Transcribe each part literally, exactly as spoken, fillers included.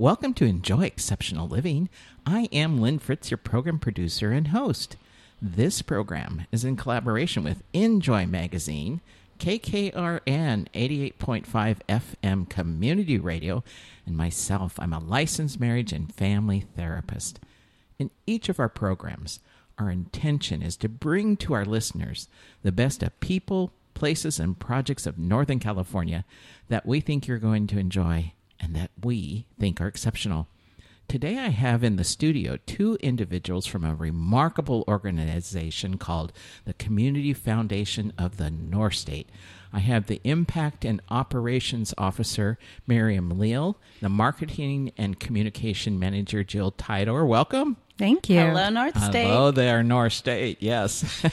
Welcome to Enjoy Exceptional Living. I am Lynn Fritz, your program producer and host. This program is in collaboration with Enjoy Magazine, K K R N eighty-eight point five F M Community Radio, and myself. I'm a licensed marriage and family therapist. In each of our programs, our intention is to bring to our listeners the best of people, places, and projects of Northern California that we think you're going to enjoy and that we think are exceptional. Today I have in the studio two individuals from a remarkable organization called the Community Foundation of the North State. I have the Impact and Operations Officer, Miriam Leal, the Marketing and Communication Manager, Jill Tidor. Welcome. Thank you. Hello, North State. Hello there, North State, yes.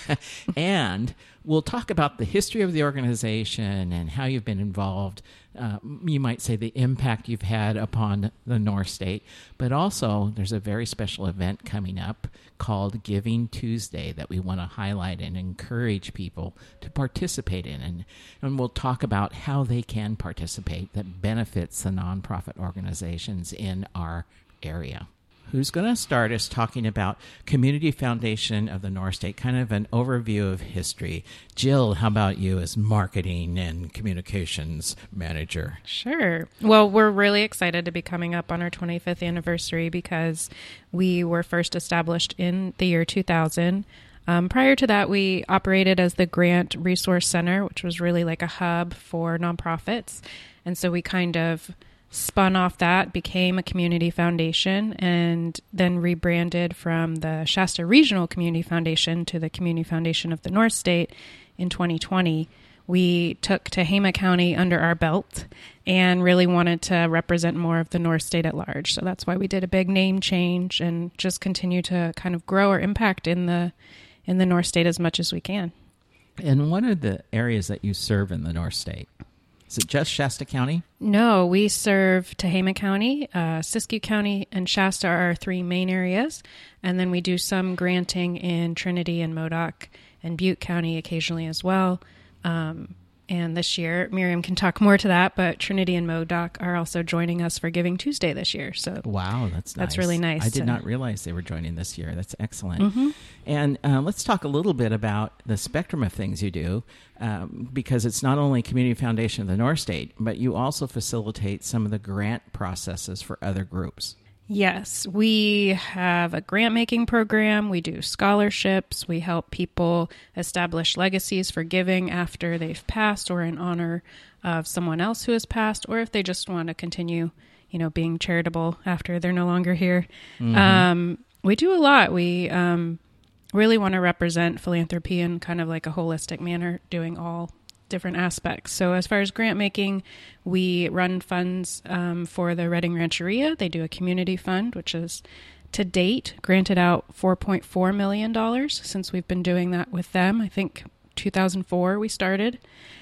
And we'll talk about the history of the organization and how you've been involved. Uh, you might say the impact you've had upon the North State, but also there's a very special event coming up called Giving Tuesday that we want to highlight and encourage people to participate in. And, and we'll talk about how they can participate that benefits the nonprofit organizations in our area. Who's going to start us talking about Community Foundation of the North State, kind of an overview of history. Jill, how about you as Marketing and Communications Manager? Sure. Well, we're really excited to be coming up on our twenty-fifth anniversary because we were first established in the year two thousand. Um, prior to that, we operated as the Grant Resource Center, which was really like a hub for nonprofits. And so we kind of spun off that, became a community foundation, and then rebranded from the Shasta Regional Community Foundation to the Community Foundation of the North State in twenty twenty. We took Tehama County under our belt and really wanted to represent more of the North State at large. So that's why we did a big name change and just continue to kind of grow our impact in the in the North State as much as we can. And what are the areas that you serve in the North State? Is it just Shasta County? No, we serve Tehama County, uh, Siskiyou County, and Shasta are our three main areas. And then we do some granting in Trinity and Modoc and Butte County occasionally as well. Um, and this year, Miriam can talk more to that, but Trinity and Modoc are also joining us for Giving Tuesday this year. So wow, that's nice. That's really nice. I did to... not realize they were joining this year. That's excellent. Mm-hmm. And uh, let's talk a little bit about the spectrum of things you do, um, because it's not only Community Foundation of the North State, but you also facilitate some of the grant processes for other groups. Yes, we have a grant-making program. We do scholarships. We help people establish legacies for giving after they've passed or in honor of someone else who has passed, or if they just want to continue, you know, being charitable after they're no longer here. Mm-hmm. Um, we do a lot. We um, really want to represent philanthropy in kind of like a holistic manner, doing all different aspects. So as far as grant making, we run funds um, for the Redding Rancheria. They do a community fund, which is to date granted out four point four million dollars since we've been doing that with them. I think two thousand four we started.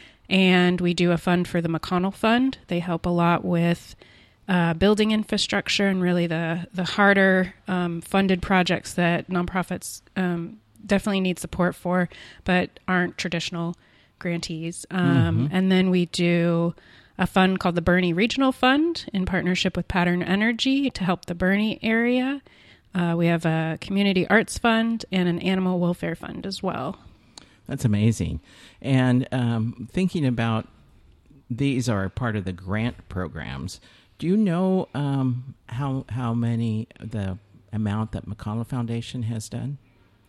And we do a fund for the McConnell Fund. They help a lot with uh, building infrastructure and really the, the harder um, funded projects that nonprofits um, definitely need support for, but aren't traditional grantees. Um, mm-hmm. And then we do a fund called the Bernie Regional Fund in partnership with Pattern Energy to help the Bernie area. Uh, we have a community arts fund and an animal welfare fund as well. That's amazing. And um, thinking about these are part of the grant programs, do you know um, how how many, the amount that McConnell Foundation has done?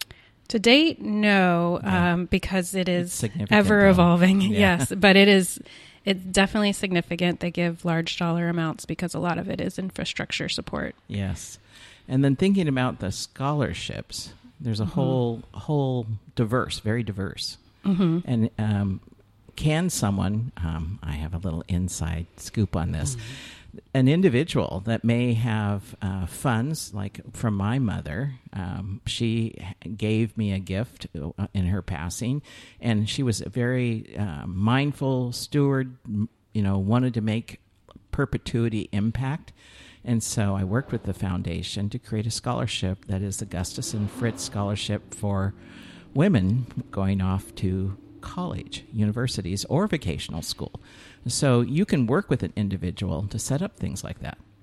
To date, no, yeah. um, because it is ever evolving. Yeah. Yes, but it is it's definitely significant. They give large dollar amounts because a lot of it is infrastructure support. Yes. And then thinking about the scholarships, there's a mm-hmm. whole whole diverse, very diverse. Mm-hmm. And um, can someone, um, I have a little inside scoop on this, mm-hmm. an individual that may have uh, funds, like from my mother, um, she gave me a gift in her passing, and she was a very uh, mindful steward, you know, wanted to make perpetuity impact. And so I worked with the foundation to create a scholarship that is the Augustus and Fritz Scholarship for women going off to college, universities, or vocational school. So you can work with an individual to set up things like that.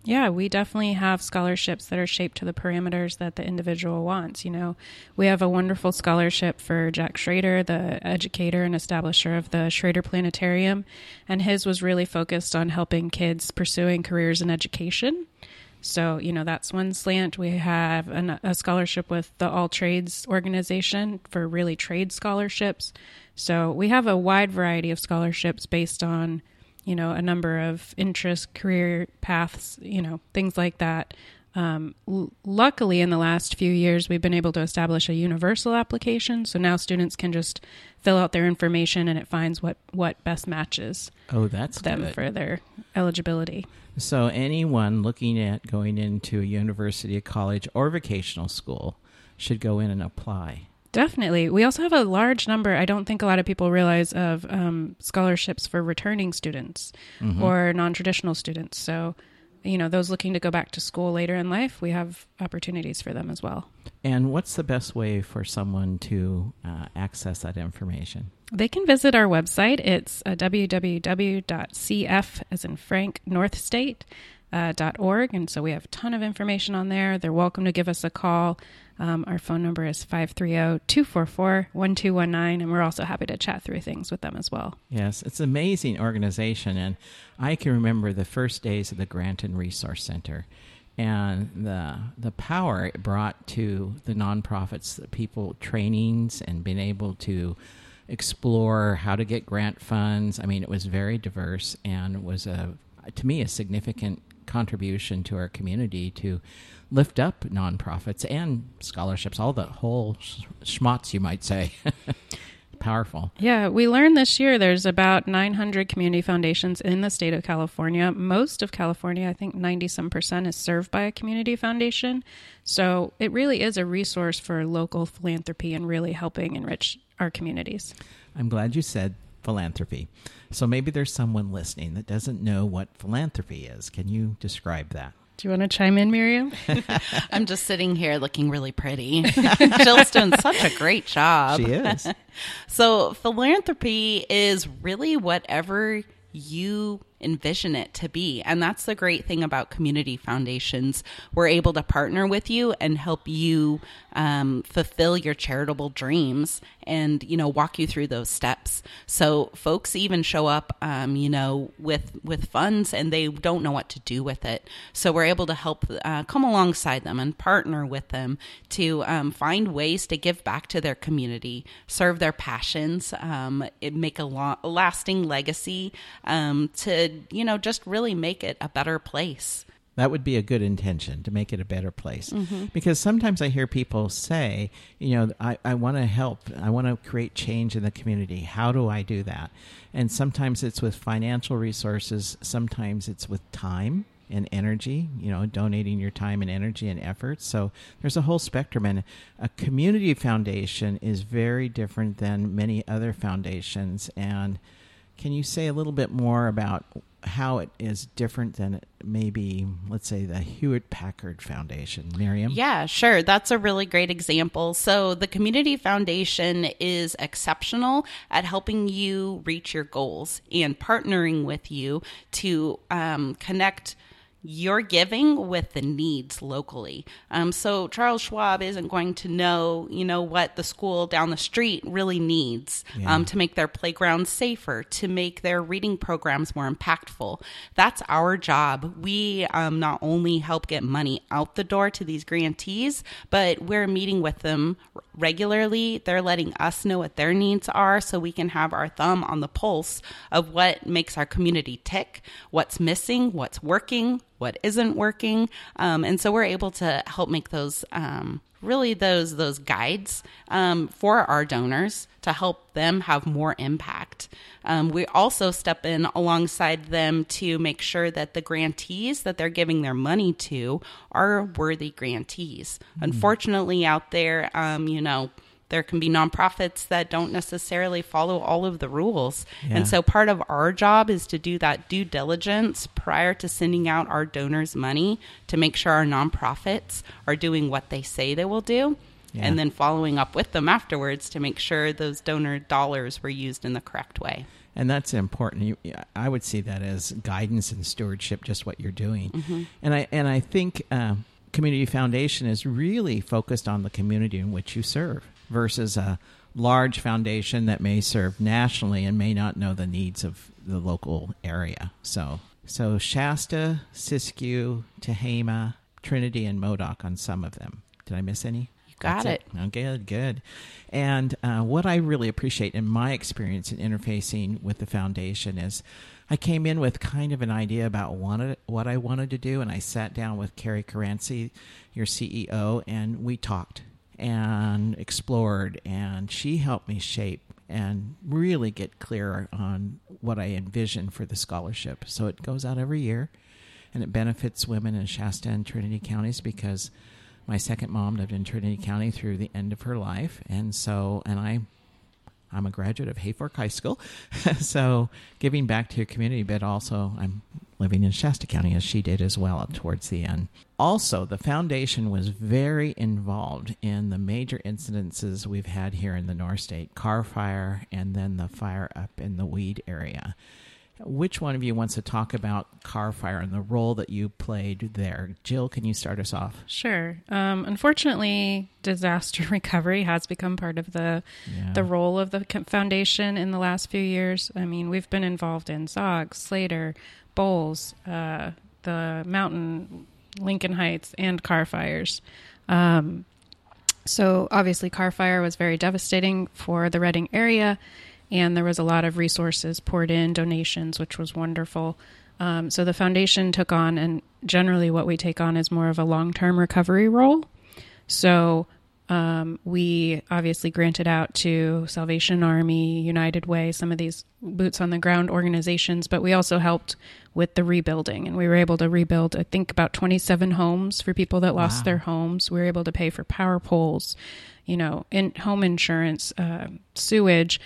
Yeah, we definitely have scholarships that are shaped to the parameters that the individual wants. You know, we have a wonderful scholarship for Jack Schrader, the educator and establisher of the Schrader Planetarium, and his was really focused on helping kids pursuing careers in education. So, you know, that's one slant. We have an, a scholarship with the All Trades organization for really trade scholarships. So we have a wide variety of scholarships based on, you know, a number of interest, career paths, you know, things like that. Um, l- luckily, in the last few years, we've been able to establish a universal application. So now students can just fill out their information and it finds what, what best matches Oh, that's them good. for their eligibility. So anyone looking at going into a university, a college, or vocational school should go in and apply. Definitely. We also have a large number, I don't think a lot of people realize, of um, scholarships for returning students Mm-hmm. or non-traditional students. So, you know, those looking to go back to school later in life, we have opportunities for them as well. And what's the best way for someone to uh, access that information? They can visit our website. It's uh, w w w dot c f, as in Frank, North State, uh, dot org. And so we have a ton of information on there. They're welcome to give us a call. Um, our phone number is five three zero, two four four, one two one nine, and we're also happy to chat through things with them as well. Yes, it's an amazing organization, and I can remember the first days of the Granton Resource Center and the the power it brought to the nonprofits, the people trainings, and being able to explore how to get grant funds. I mean, it was very diverse and was, a to me, a significant contribution to our community to lift up nonprofits and scholarships, all the whole sh- schmutz, you might say. Powerful. Yeah, we learned this year there's about nine hundred community foundations in the state of California. Most of California, I think ninety some percent, is served by a community foundation. So it really is a resource for local philanthropy and really helping enrich our communities. I'm glad you said philanthropy. So maybe there's someone listening that doesn't know what philanthropy is. Can you describe that? Do you want to chime in, Miriam? I'm just sitting here looking really pretty. Jill's doing such a great job. She is. So philanthropy is really whatever you envision it to be. And that's the great thing about community foundations. We're able to partner with you and help you um, fulfill your charitable dreams and, you know, walk you through those steps. So folks even show up, um, you know, with, with funds and they don't know what to do with it. So we're able to help uh, come alongside them and partner with them to um, find ways to give back to their community, serve their passions, um, it make a, lo- a lasting legacy, um, to, you know, just really make it a better place. That would be a good intention, to make it a better place. Mm-hmm. Because sometimes I hear people say, you know, I, I want to help. I want to create change in the community. How do I do that? And sometimes it's with financial resources. Sometimes it's with time and energy, you know, donating your time and energy and effort. So there's a whole spectrum. And a community foundation is very different than many other foundations. And can you say a little bit more about how it is different than maybe, let's say, the Hewitt-Packard Foundation? Miriam? Yeah, sure. That's a really great example. So the Community Foundation is exceptional at helping you reach your goals and partnering with you to um, connect your giving with the needs locally. Um, so Charles Schwab isn't going to know, you know, what the school down the street really needs Yeah. um, to make their playgrounds safer, to make their reading programs more impactful. That's our job. We um, not only help get money out the door to these grantees, but we're meeting with them regularly. They're letting us know what their needs are so we can have our thumb on the pulse of what makes our community tick, what's missing, what's working, what isn't working. Um, and so we're able to help make those um, really those those guides um, for our donors to help them have more impact. Um, we also step in alongside them to make sure that the grantees that they're giving their money to are worthy grantees. Mm-hmm. Unfortunately, out there, um, you know, there can be nonprofits that don't necessarily follow all of the rules. Yeah. And so part of our job is to do that due diligence prior to sending out our donors' money to make sure our nonprofits are doing what they say they will do. Yeah. And then following up with them afterwards to make sure those donor dollars were used in the correct way. And that's important. You, I would see that as guidance and stewardship, just what you're doing. Mm-hmm. And I and I think uh, Community Foundation is really focused on the community in which you serve versus a large foundation that may serve nationally and may not know the needs of the local area. So, so Shasta, Siskiyou, Tehama, Trinity, and Modoc on some of them. Did I miss any? Got That's it. it. Oh, good, good. And uh, what I really appreciate in my experience in interfacing with the foundation is I came in with kind of an idea about what, what I wanted to do, and I sat down with Carrie Caranci, your C E O, and we talked and explored, and she helped me shape and really get clear on what I envision for the scholarship. So it goes out every year, and it benefits women in Shasta and Trinity counties because my second mom lived in Trinity County through the end of her life, and so, and I, I'm a graduate of Hayfork High School, so giving back to your community, but also I'm living in Shasta County as she did as well up towards the end. Also, the foundation was very involved in the major incidences we've had here in the North State, Carr Fire and then the fire up in the Weed area. Which one of you wants to talk about Carr Fire and the role that you played there? Jill, can you start us off? Sure. Um, unfortunately, disaster recovery has become part of the Yeah. the role of the foundation in the last few years. I mean, we've been involved in Zog, Slater, Bowles, uh, the Mountain, Lincoln Heights, and Carr Fires. Um, so obviously, Carr Fire was very devastating for the Redding area. And there was a lot of resources poured in, donations, which was wonderful. Um, so the foundation took on, and generally what we take on is more of a long-term recovery role. So um, we obviously granted out to Salvation Army, United Way, some of these boots-on-the-ground organizations, but we also helped with the rebuilding. And we were able to rebuild, I think, about twenty-seven homes for people that lost Wow. their homes. We were able to pay for power poles, you know, in home insurance, uh, sewage,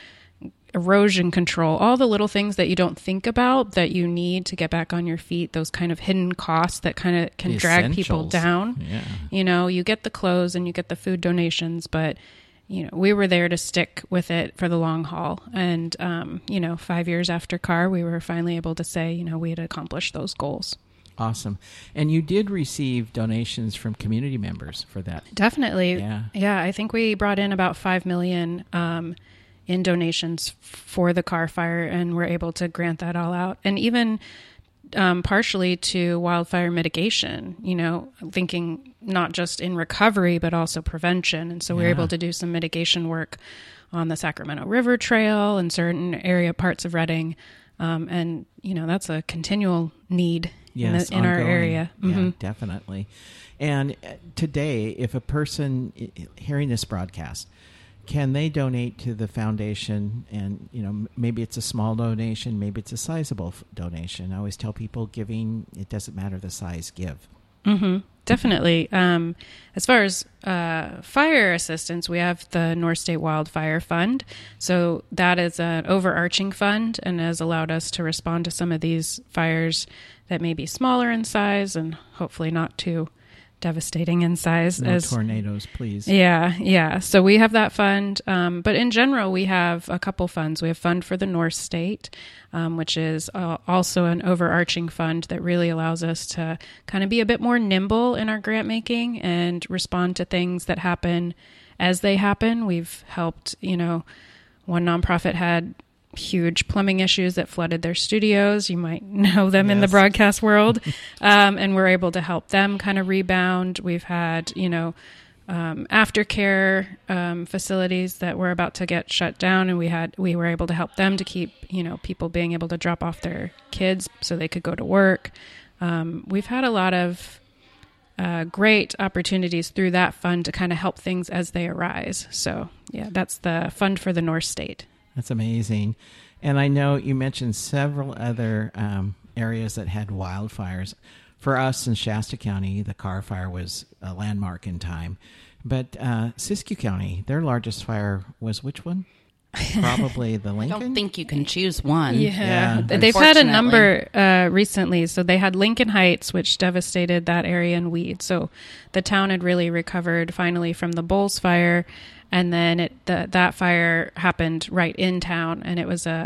erosion control, all the little things that you don't think about that you need to get back on your feet, those kind of hidden costs that kind of can The drag people essentials. down. Yeah. You know, you get the clothes and you get the food donations, but, you know, we were there to stick with it for the long haul. And, um, you know, five years after Carr, we were finally able to say, you know, we had accomplished those goals. Awesome. And you did receive donations from community members for that. Definitely. Yeah. Yeah. I think we brought in about five million, um, in donations for the Carr Fire, and we're able to grant that all out. And even um, partially to wildfire mitigation, you know, thinking not just in recovery, but also prevention. And so we were Yeah. able to do some mitigation work on the Sacramento River Trail and certain area parts of Redding. Um, and, you know, that's a continual need Yes, in, the, in our ongoing. area. Yeah, Mhm. definitely. And uh, today, if a person i- hearing this broadcast, can they donate to the foundation? And, you know, m- maybe it's a small donation, maybe it's a sizable f- donation. I always tell people giving, it doesn't matter the size, give. Mm-hmm. Definitely. Um, as far as uh, fire assistance, we have the North State Wildfire Fund. So that is an overarching fund and has allowed us to respond to some of these fires that may be smaller in size and hopefully not too devastating in size. No as tornadoes, please. Yeah, yeah. So we have that fund. Um, but in general, we have a couple funds. We have Fund for the North State, um, which is uh, also an overarching fund that really allows us to kind of be a bit more nimble in our grant making and respond to things that happen as they happen. We've helped, you know, one nonprofit had huge plumbing issues that flooded their studios. You might know them in the Yes. broadcast world. um, and we're able to help them kind of rebound. We've had, you know, um, aftercare um, facilities that were about to get shut down, and we had we were able to help them to keep, you know, people being able to drop off their kids so they could go to work. Um, we've had a lot of uh, great opportunities through that fund to kind of help things as they arise. So, yeah, that's the Fund for the North State. That's amazing. And I know you mentioned several other um, areas that had wildfires. For us in Shasta County, the Carr Fire was a landmark in time. But uh, Siskiyou County, their largest fire was which one? Probably the I Lincoln? don't think you can choose one. Yeah. They've had a Unfortunately. number uh, recently. So they had Lincoln Heights, which devastated that area in Weed. So the town had really recovered finally from the Bowles fire. And then it, the, that fire happened right in town. And it was a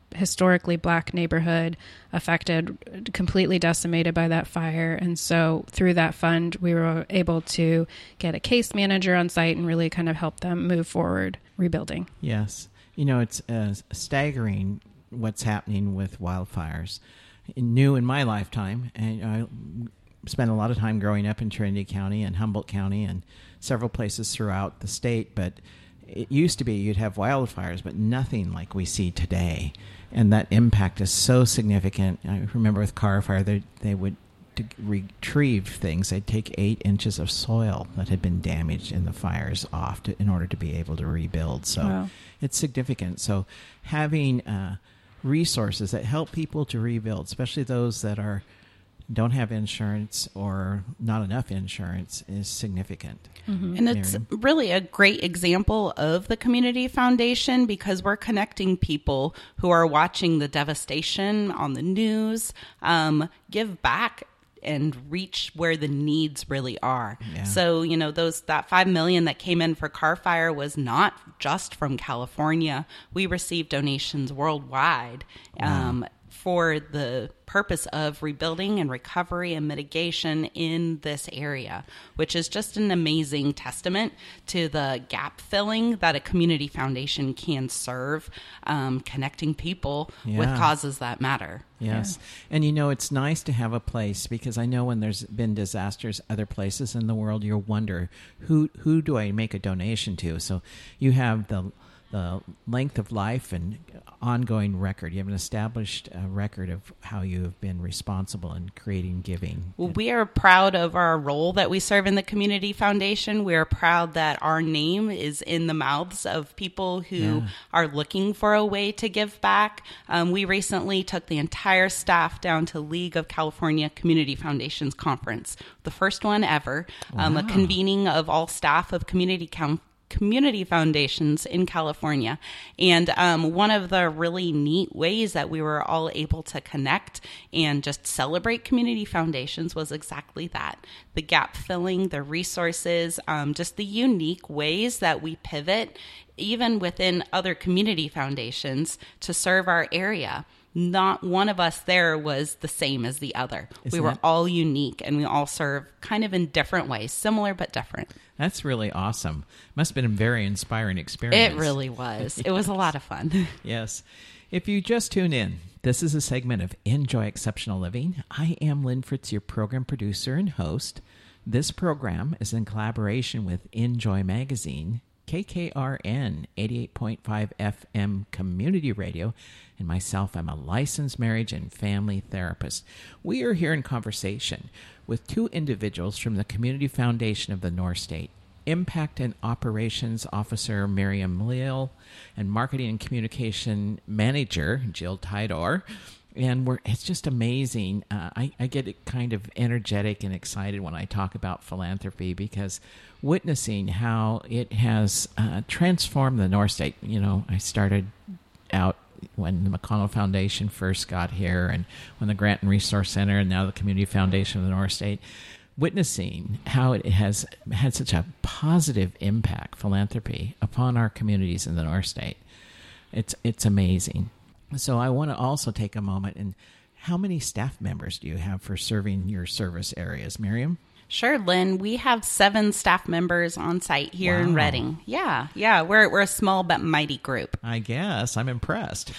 historically black neighborhood affected, completely decimated by that fire. And so through that fund, we were able to get a case manager on site and really kind of help them move forward rebuilding. Yes. You know, it's uh, staggering what's happening with wildfires. New in my lifetime, and I spent a lot of time growing up in Trinity County and Humboldt County and several places throughout the state, but it used to be you'd have wildfires, but nothing like we see today. And that impact is so significant. I remember with Carr Fire, they, they would to retrieve things. They'd take eight inches of soil that had been damaged in the fires off to, in order to be able to rebuild. So wow. It's significant. So having uh, resources that help people to rebuild, especially those that are don't have insurance or not enough insurance, is significant. Mm-hmm. And it's Miriam? really a great example of the Community Foundation, because we're connecting people who are watching the devastation on the news, um, give back and reach where the needs really are. Yeah. So, you know, those that five million that came in for Carr Fire was not just from California. We received donations worldwide. Wow. Um, for the purpose of rebuilding and recovery and mitigation in this area, which is just an amazing testament to the gap filling that a community foundation can serve, um, connecting people yeah. with causes that matter. Yes. Yeah. And, you know, it's nice to have a place, because I know when there's been disasters other places in the world, you wonder, who, who do I make a donation to? So you have the the length of life and ongoing record. You have an established uh, record of how you have been responsible in creating giving. Well, we are proud of our role that we serve in the Community Foundation. We are proud that our name is in the mouths of people who yeah. are looking for a way to give back. Um, we recently took the entire staff down to League of California Community Foundations Conference, the first one ever, wow. um, a convening of all staff of community council community foundations in California. And um, one of the really neat ways that we were all able to connect and just celebrate community foundations was exactly that. The gap filling, the resources, um, just the unique ways that we pivot, even within other community foundations, to serve our area. Not one of us there was the same as the other. Isn't we were that... all unique, and we all serve kind of in different ways, similar but different. That's really awesome. Must have been a very inspiring experience. It really was. Yes. It was a lot of fun. Yes. If you just tune in, this is a segment of Enjoy Exceptional Living. I am Lynn Fritz, your program producer and host. This program is in collaboration with Enjoy Magazine, K K R N eighty-eight point five F M Community Radio, and myself, I'm a licensed marriage and family therapist. We are here in conversation with two individuals from the Community Foundation of the North State, Impact and Operations Officer Miriam Leal and Marketing and Communication Manager Jill Tidor. And we're, it's just amazing. Uh, I, I get kind of energetic and excited when I talk about philanthropy, because witnessing how it has uh, transformed the North State. You know, I started out when the McConnell Foundation first got here, and when the Grant and Resource Center, and now the Community Foundation of the North State, witnessing how it has had such a positive impact, philanthropy, upon our communities in the North State. It's it's amazing. So I want to also take a moment, and how many staff members do you have for serving your service areas, Miriam? Sure, Lynn. We have seven staff members on site here wow. in Redding. Yeah, yeah. We're we're a small but mighty group. I guess. I'm impressed.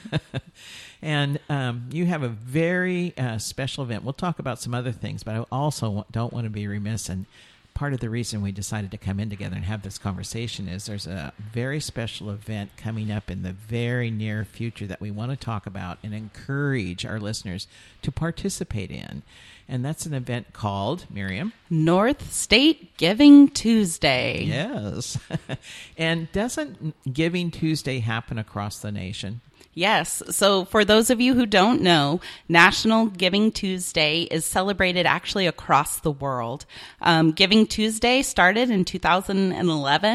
And um, you have a very uh, special event. We'll talk about some other things, but I also don't want to be remiss. And part of the reason we decided to come in together and have this conversation is there's a very special event coming up in the very near future that we want to talk about and encourage our listeners to participate in. And that's an event called, Miriam? North State Giving Tuesday. Yes. And doesn't Giving Tuesday happen across the nation? Yes. So for those of you who don't know, National Giving Tuesday is celebrated actually across the world. Um, Giving Tuesday started in two thousand eleven.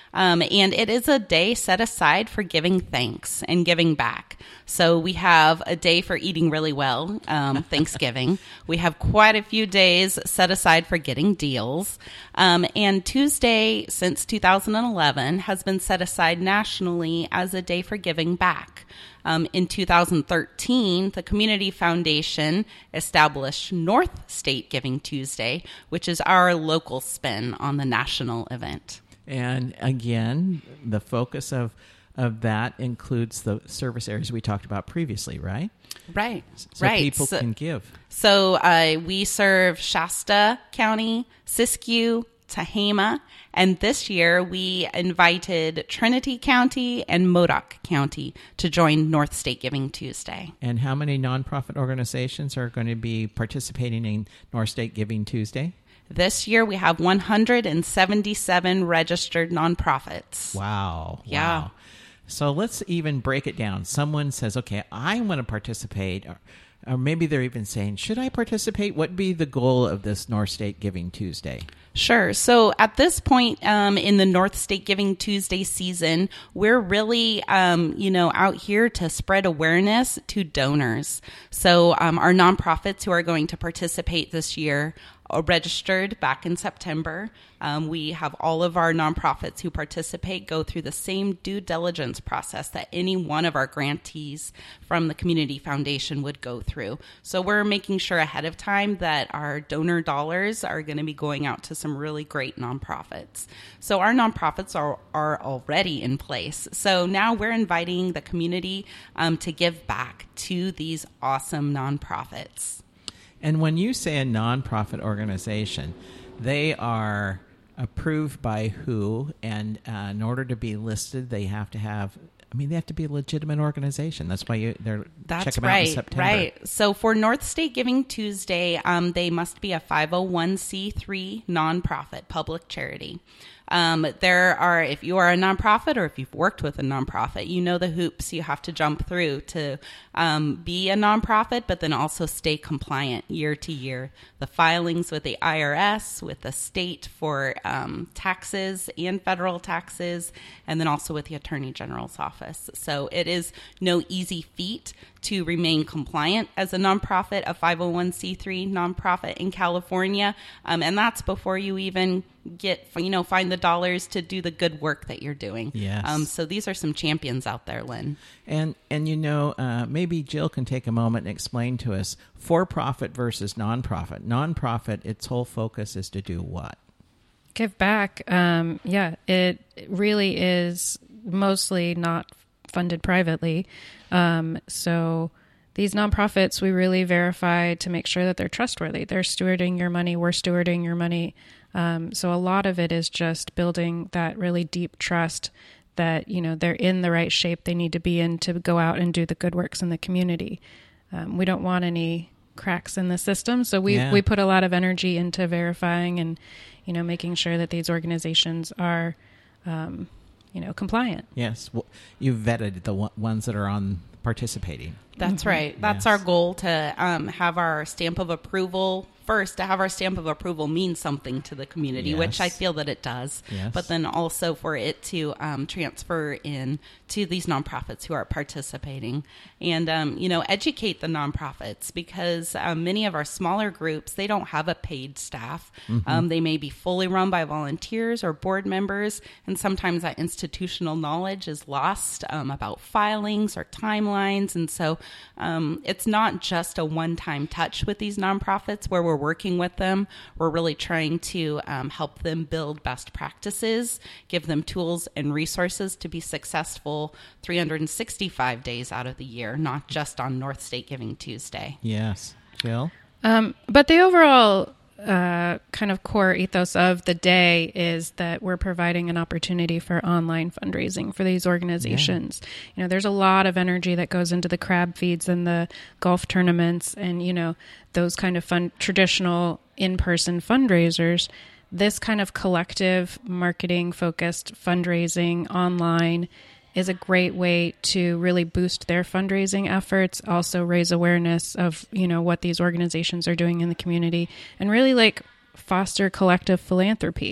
Um, and it is a day set aside for giving thanks and giving back. So we have a day for eating really well, um, Thanksgiving. We have quite a few days set aside for getting deals. Um, and Tuesday, since two thousand eleven, has been set aside nationally as a day for giving back. Um, in two thousand thirteen, the Community Foundation established North State Giving Tuesday, which is our local spin on the national event. And again, the focus of of that includes the service areas we talked about previously, right? Right, so right. people so, can give. So uh, we serve Shasta County, Siskiyou, Tehama, and this year we invited Trinity County and Modoc County to join North State Giving Tuesday. And how many nonprofit organizations are going to be participating in North State Giving Tuesday? This year we have one hundred seventy-seven registered nonprofits. Wow. Yeah. Wow. So let's even break it down. Someone says, okay, I want to participate, or, or maybe they're even saying, should I participate? What would be the goal of this North State Giving Tuesday? Sure. So at this point um, in the North State Giving Tuesday season, we're really, um, you know, out here to spread awareness to donors. So um, our nonprofits who are going to participate this year are registered back in September. Um, we have all of our nonprofits who participate go through the same due diligence process that any one of our grantees from the Community Foundation would go through. So we're making sure ahead of time that our donor dollars are going to be going out to some really great nonprofits. So our nonprofits are, are already in place. So now we're inviting the community um, to give back to these awesome nonprofits. And when you say a nonprofit organization, they are approved by who? And uh, in order to be listed, they have to have, I mean, they have to be a legitimate organization. That's why you, they're That's check them right, out in September. Right. So for North State Giving Tuesday, um, they must be a five oh one c three nonprofit, public charity. Um, there are, if you are a nonprofit or if you've worked with a nonprofit, you know the hoops you have to jump through to um, be a nonprofit, but then also stay compliant year to year. The filings with the I R S, with the state for um, taxes and federal taxes, and then also with the Attorney General's office. So it is no easy feat to remain compliant as a nonprofit, a five oh one c three nonprofit in California. Um, and that's before you even get, you know, find the dollars to do the good work that you're doing. Yes. Um, so these are some champions out there, Lynn. And, and you know, uh, maybe Jill can take a moment and explain to us for-profit versus nonprofit. Nonprofit, its whole focus is to do what? Give back. Um, yeah, it really is mostly not funded privately. Um, so these nonprofits, we really verify to make sure that they're trustworthy. They're stewarding your money. We're stewarding your money. Um, so a lot of it is just building that really deep trust that, you know, they're in the right shape they need to be in to go out and do the good works in the community. Um, we don't want any cracks in the system. So we, Yeah. we put a lot of energy into verifying and, you know, making sure that these organizations are, um, you know, compliant. Yes. Well, you've vetted the one- ones that are on participating. That's right. That's Yes. our goal, to um, have our stamp of approval. First, to have our stamp of approval mean something to the community, which I Yes. feel that it does. Yes. But then also for it to um, transfer in to these nonprofits who are participating, and um, you know, educate the nonprofits, because um, many of our smaller groups, they don't have a paid staff. Mm-hmm. Um, they may be fully run by volunteers or board members, and sometimes that institutional knowledge is lost um, about filings or timelines. And so um, it's not just a one-time touch with these nonprofits where we're working with them. We're really trying to um, help them build best practices, give them tools and resources to be successful three hundred sixty-five days out of the year, not just on North State Giving Tuesday. Yes. Jill? Um, but the overall uh, kind of core ethos of the day is that we're providing an opportunity for online fundraising for these organizations. Yeah. You know, there's a lot of energy that goes into the crab feeds and the golf tournaments and, you know, those kind of fun, traditional in-person fundraisers. This kind of collective marketing focused fundraising online is a great way to really boost their fundraising efforts, also raise awareness of, you know, what these organizations are doing in the community, and really like foster collective philanthropy.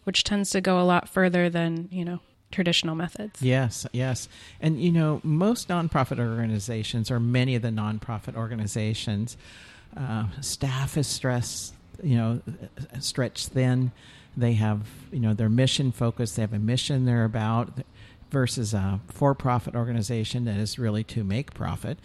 which tends to go a lot further than, you know, traditional methods. Yes, yes. And, you know, most nonprofit organizations, or many of the nonprofit organizations, uh, staff is stressed, you know, stretched thin. They have, you know, their mission focused. They have a mission they're about, versus a for-profit organization that is really to make profit.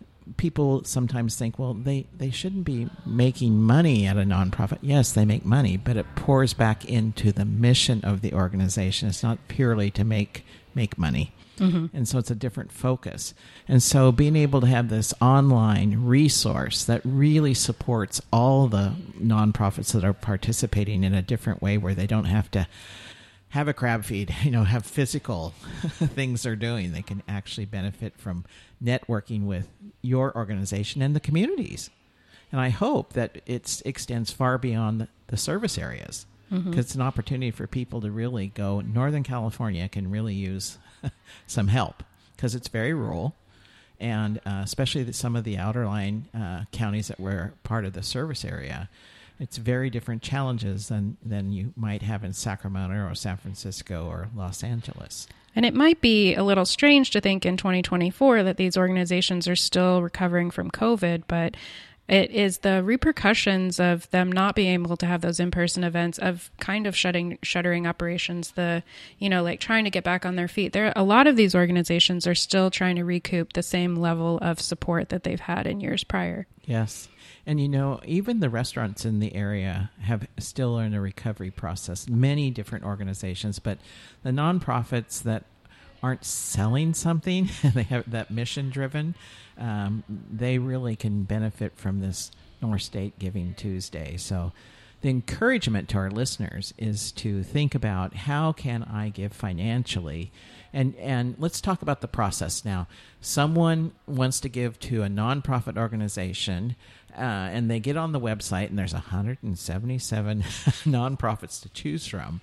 People sometimes think, well, they, they shouldn't be making money at a nonprofit. Yes, they make money, but it pours back into the mission of the organization. It's not purely to make make money. Mm-hmm. And so it's a different focus. And so being able to have this online resource that really supports all the nonprofits that are participating in a different way, where they don't have to have a crab feed, you know, have physical things they're doing. They can actually benefit from networking with your organization and the communities. And I hope that it extends far beyond the, the service areas, because mm-hmm. it's an opportunity for people to really go. Northern California can really use some help, because it's very rural, and uh, especially the, some of the outerline uh, counties that were part of the service area. It's very different challenges than, than you might have in Sacramento or San Francisco or Los Angeles. And it might be a little strange to think in twenty twenty-four that these organizations are still recovering from COVID, but it is the repercussions of them not being able to have those in-person events, of kind of shutting, shuttering operations, the, you know, like trying to get back on their feet. There, a lot of these organizations are still trying to recoup the same level of support that they've had in years prior. Yes. And, you know, even the restaurants in the area have still in a recovery process, many different organizations, but the nonprofits that aren't selling something, they have that mission driven, um, they really can benefit from this North State Giving Tuesday. So the encouragement to our listeners is to think about, how can I give financially? And and let's talk about the process now. Someone wants to give to a nonprofit organization, uh, and they get on the website, and there's one hundred seventy-seven nonprofits to choose from.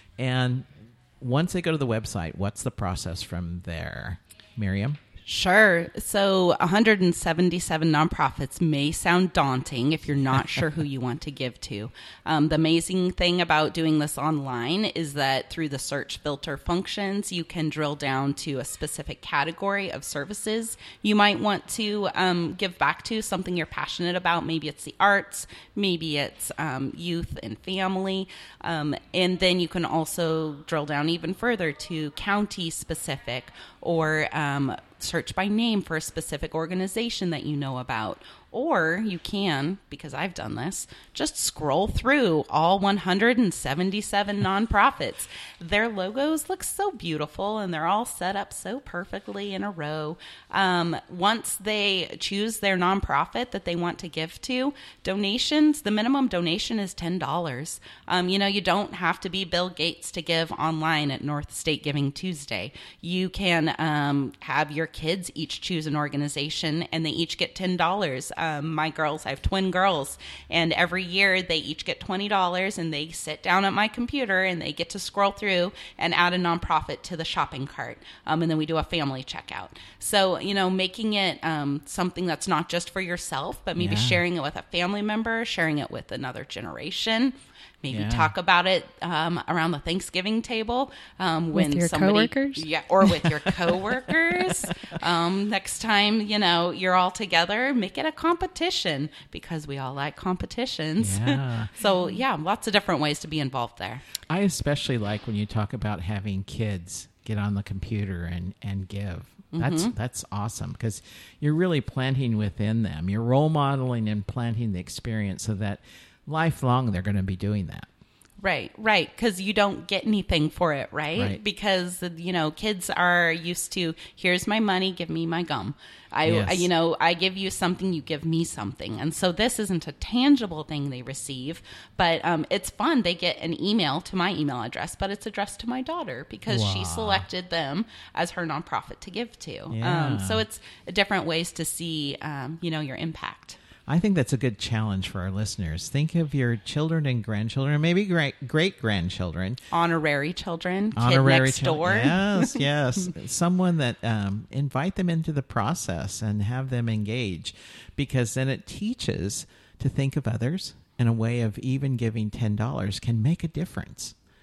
And once they go to the website, what's the process from there? Miriam? Sure. So one hundred seventy-seven nonprofits may sound daunting if you're not sure who you want to give to. Um, the amazing thing about doing this online is that through the search filter functions, you can drill down to a specific category of services you might want to um, give back to, something you're passionate about. Maybe it's the arts, maybe it's um, youth and family. Um, and then you can also drill down even further to county specific, or um, search by name for a specific organization that you know about. Or you can, because I've done this, just scroll through all one hundred seventy-seven nonprofits. Their logos look so beautiful, and they're all set up so perfectly in a row. Um, once they choose their nonprofit that they want to give to, donations, the minimum donation is ten dollars. Um, you know, you don't have to be Bill Gates to give online at North State Giving Tuesday. You can um, have your kids each choose an organization, and they each get ten dollars. Um, my girls, I have twin girls, and every year they each get twenty dollars, and they sit down at my computer and they get to scroll through and add a nonprofit to the shopping cart. Um, and then we do a family checkout. So, you know, making it um, something that's not just for yourself, but maybe yeah. sharing it with a family member, sharing it with another generation. Maybe yeah. talk about it um, around the Thanksgiving table um, when with your somebody, coworkers, yeah, or with your coworkers. um, next time, you know, you're all together, make it a competition, because we all like competitions. Yeah. So, yeah, lots of different ways to be involved there. I especially like when you talk about having kids get on the computer and, and give. That's mm-hmm. that's awesome, because you're really planting within them. You're role modeling and planting the experience so that lifelong they're going to be doing that. Right, right, because you don't get anything for it, right? right? Because, you know, kids are used to, here's my money, give me my gum. I, yes. I, you know, I give you something, you give me something. And so this isn't a tangible thing they receive, but um, it's fun. They get an email to my email address, but it's addressed to my daughter because wow. she selected them as her nonprofit to give to. Yeah. Um, so it's different ways to see, um, you know, your impact. I think that's a good challenge for our listeners. Think of your children and grandchildren, maybe great great grandchildren, honorary children, honorary kid next chil- door. Yes, yes, someone that um, invite them into the process and have them engage, because then it teaches to think of others in a way of even giving ten dollars can make a difference.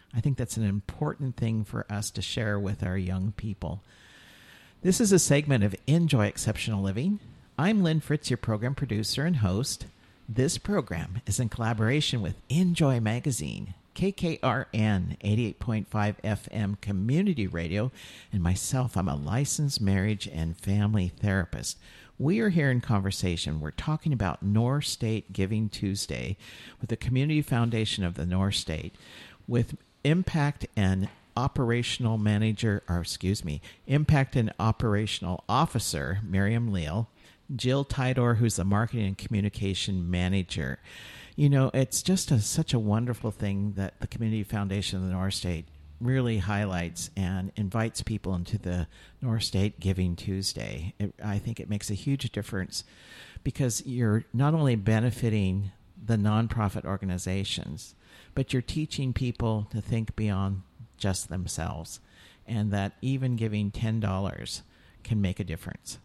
I think that's an important thing for us to share with our young people. This is a segment of Enjoy Exceptional Living. I'm Lynn Fritz, your program producer and host. This program is in collaboration with Enjoy Magazine, K K R N eighty-eight point five F M Community Radio, and myself, I'm a licensed marriage and family therapist. We are here in conversation. We're talking about North State Giving Tuesday with the Community Foundation of the North State, with Impact and Operational Manager, or excuse me, Impact and Operational Officer, Miriam Leal, Jill Tidor, who's the Marketing and Communication Manager. You know, it's just a, such a wonderful thing that the Community Foundation of the North State really highlights and invites people into the North State Giving Tuesday. It, I think it makes a huge difference because you're not only benefiting the nonprofit organizations, but you're teaching people to think beyond just themselves, and that even giving ten dollars can make a difference.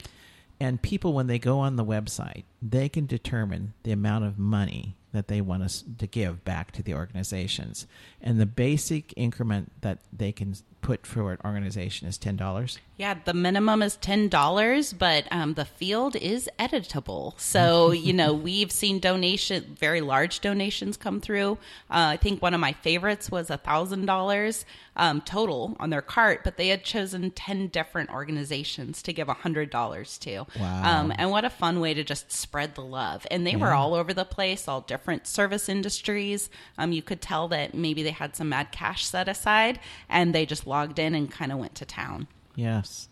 And people, when they go on the website, they can determine the amount of money that they want us to give back to the organizations. And the basic increment that they can put for an organization is ten dollars. Yeah, the minimum is ten dollars, but um, the field is editable. So, you know, we've seen donation, very large donations come through. Uh, I think one of my favorites was one thousand dollars um, total on their cart, but they had chosen ten different organizations to give one hundred dollars to. Wow. Um, and what a fun way to just spread the love. And they Yeah. were all over the place, all different service industries. Um, you could tell that maybe they had some mad cash set aside, and they just logged in and kind of went to town. Yes.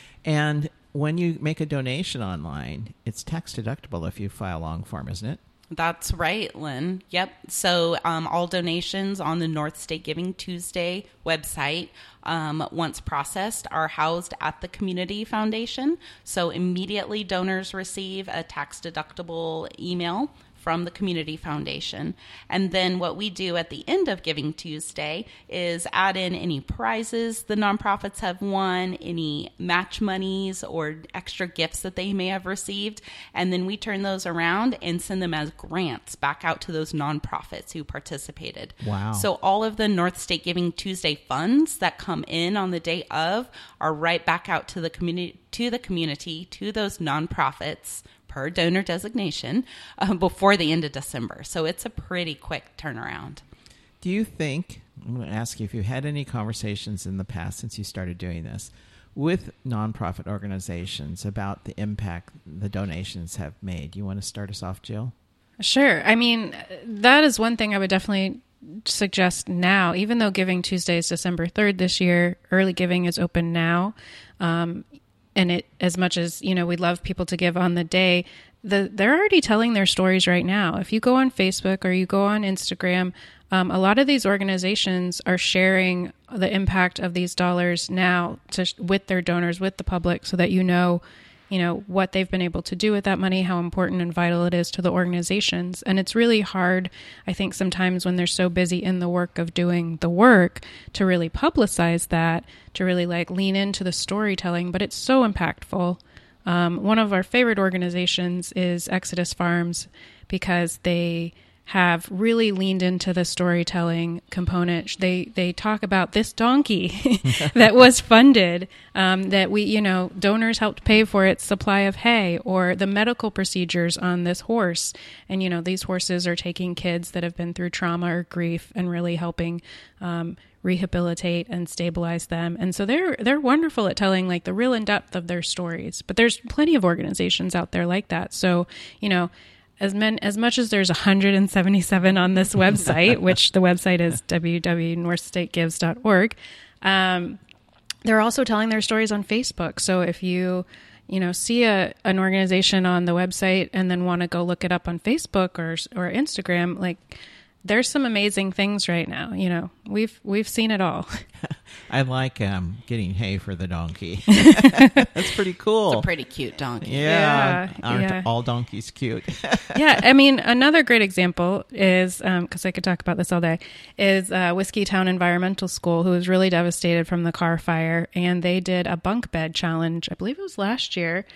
And when you make a donation online, it's tax deductible if you file long form, isn't it? That's right, Lynn. Yep. So um, all donations on the North State Giving Tuesday website, um, once processed, are housed at the Community Foundation. So immediately donors receive a tax deductible email from the Community Foundation. And then what we do at the end of Giving Tuesday is add in any prizes the nonprofits have won, any match monies or extra gifts that they may have received. And then we turn those around and send them as grants back out to those nonprofits who participated. Wow. So all of the North State Giving Tuesday funds that come in on the day of are right back out to the community, to the community, to those nonprofits, per donor designation, uh, before the end of December. So it's a pretty quick turnaround. Do you think, I'm going to ask you if you had any conversations in the past since you started doing this with nonprofit organizations about the impact the donations have made? You want to start us off, Jill? Sure. I mean, that is one thing I would definitely suggest now, even though Giving Tuesday is December third this year, early giving is open now. Um, And it, as much as, you know, we love people to give on the day, the, they're already telling their stories right now. If you go on Facebook or you go on Instagram, um, a lot of these organizations are sharing the impact of these dollars now to, with their donors, with the public, so that you know, you know, what they've been able to do with that money, how important and vital it is to the organizations. And it's really hard, I think, sometimes when they're so busy in the work of doing the work to really publicize that, to really like lean into the storytelling, but it's so impactful. Um, one of our favorite organizations is Exodus Farms, because they have really leaned into the storytelling component. They they talk about this donkey that was funded, um, that we, you know, donors helped pay for its supply of hay, or the medical procedures on this horse. And, you know, these horses are taking kids that have been through trauma or grief and really helping um, rehabilitate and stabilize them. And so they're they're wonderful at telling like the real in depth of their stories. But there's plenty of organizations out there like that. So, you know, As, men, as much as there's one hundred seventy-seven on this website, which the website is w w w dot north state gives dot org, um, they're also telling their stories on Facebook. So if you, you know, see a, an organization on the website and then want to go look it up on Facebook or or Instagram, like, there's some amazing things right now. You know, we've we've seen it all. I like um, getting hay for the donkey. That's pretty cool. It's a pretty cute donkey. Yeah, Yeah, aren't yeah. all donkeys cute? Yeah, I mean, another great example is, because um, I could talk about this all day, is uh, Whiskey Town Environmental School, who was really devastated from the car fire, and they did a bunk bed challenge. I believe it was last year.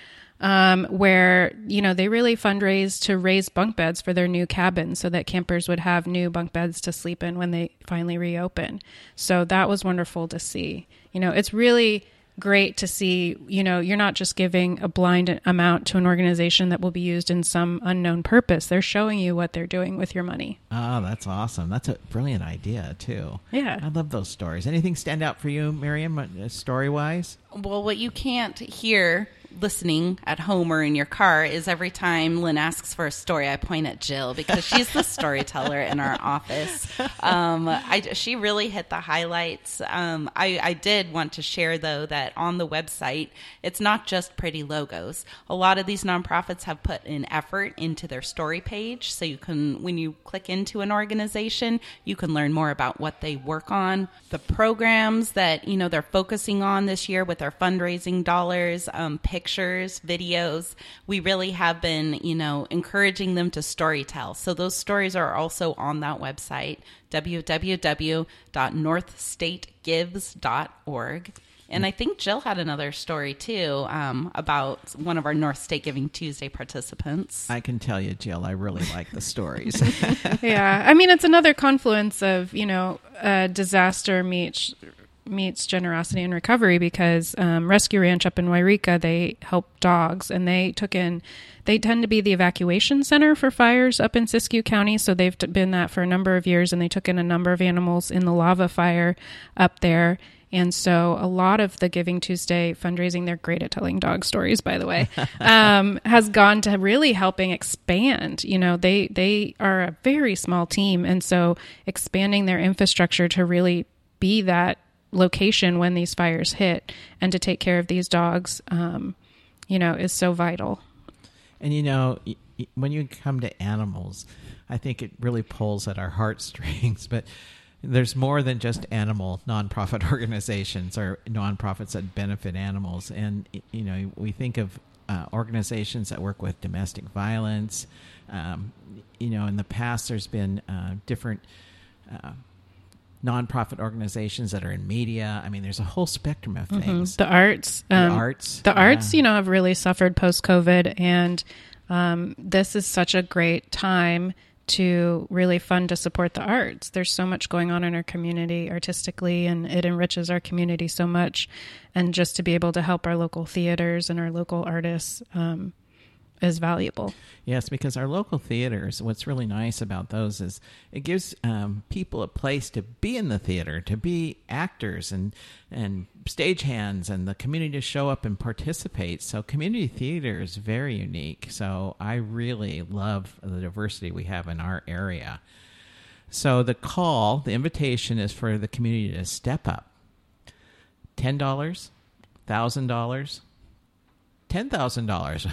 um, where, you know, they really fundraise to raise bunk beds for their new cabins so that campers would have new bunk beds to sleep in when they finally reopen. So that was wonderful to see. You know, it's really great to see, you know, you're not just giving a blind amount to an organization that will be used in some unknown purpose. They're showing you what they're doing with your money. Oh, that's awesome. That's a brilliant idea, too. Yeah. I love those stories. Anything stand out for you, Miriam, uh, story-wise? Well, what you can't hear listening at home or in your car is every time Lynn asks for a story, I point at Jill because she's the storyteller in our office. Um, I, she really hit the highlights. Um, I, I did want to share, though, that on the website, it's not just pretty logos. A lot of these nonprofits have put an effort into their story page. So you can, when you click into an organization, you can learn more about what they work on, the programs that, you know, they're focusing on this year with their fundraising dollars, um, pictures, videos. We really have been, you know, encouraging them to storytell. So those stories are also on that website, w w w dot north state gives dot org. And I think Jill had another story, too, um, about one of our North State Giving Tuesday participants. I can tell you, Jill, I really like the stories. Yeah. I mean, it's another confluence of, you know, uh, disaster meets meets generosity and recovery because um, Rescue Ranch up in Wairika, they help dogs, and they took in, they tend to be the evacuation center for fires up in Siskiyou County. So they've t- been that for a number of years, and they took in a number of animals in the lava fire up there. And so a lot of the Giving Tuesday fundraising, they're great at telling dog stories, by the way, um, has gone to really helping expand. You know, they, they are a very small team. And so expanding their infrastructure to really be that location when these fires hit and to take care of these dogs, um, you know, is so vital. And, you know, y- y- when you come to animals, I think it really pulls at our heartstrings, but there's more than just animal nonprofit organizations or nonprofits that benefit animals. And, you know, we think of uh, organizations that work with domestic violence. Um, you know, in the past, there's been uh, different uh, nonprofit organizations that are in media. I mean, there's a whole spectrum of things. Mm-hmm. The arts. The um, arts. The arts, yeah. you know, have really suffered post-COVID. And um, this is such a great time to really fund to support the arts. There's so much going on in our community artistically, and it enriches our community so much. And just to be able to help our local theaters and our local artists um, is valuable. Yes, because our local theaters, what's really nice about those is it gives um, people a place to be in the theater, to be actors and and stagehands, and the community to show up and participate. So community theater is very unique. So I really love the diversity we have in our area. So the call, the invitation is for the community to step up. ten dollars, one thousand dollars, ten thousand dollars.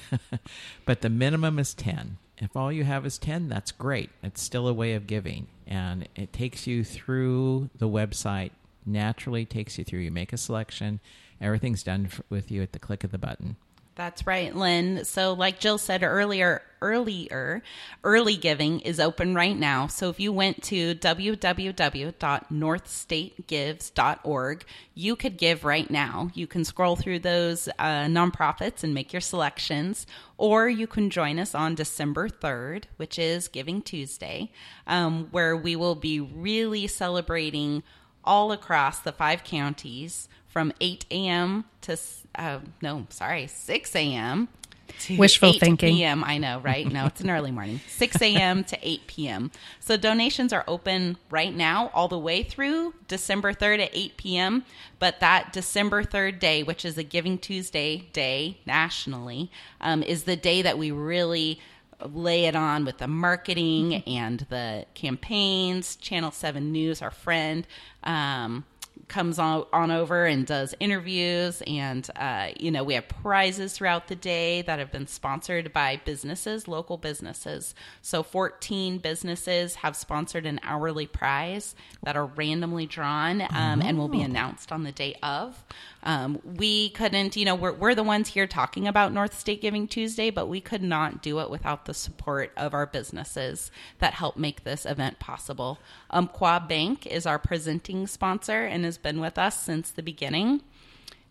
But the minimum is ten. If all you have is ten, that's great. It's still a way of giving. And it takes you through the website, naturally takes you through. You make a selection. Everything's done f- with you at the click of the button. That's right, Lynn. So like Jill said earlier, earlier, early giving is open right now. So if you went to w w w dot north state gives dot org, you could give right now. You can scroll through those uh, nonprofits and make your selections, or you can join us on December third, which is Giving Tuesday, um, where we will be really celebrating all across the five counties from eight a.m. to, uh, no, sorry, six a.m. to Wishful eight thinking. p.m. I know, right? No, it's an early morning. six a.m. to eight p.m. So donations are open right now all the way through December third at eight p.m. But that December third day, which is a Giving Tuesday day nationally, um, is the day that we really lay it on with the marketing and the campaigns. Channel seven News, our friend, um, comes on, on over and does interviews, and uh, you know, we have prizes throughout the day that have been sponsored by businesses, local businesses. So fourteen businesses have sponsored an hourly prize that are randomly drawn um, oh. and will be announced on the day of. Um, we couldn't, you know, we're, we're the ones here talking about North State Giving Tuesday, but we could not do it without the support of our businesses that help make this event possible. Umpqua Bank is our presenting sponsor and has been with us since the beginning.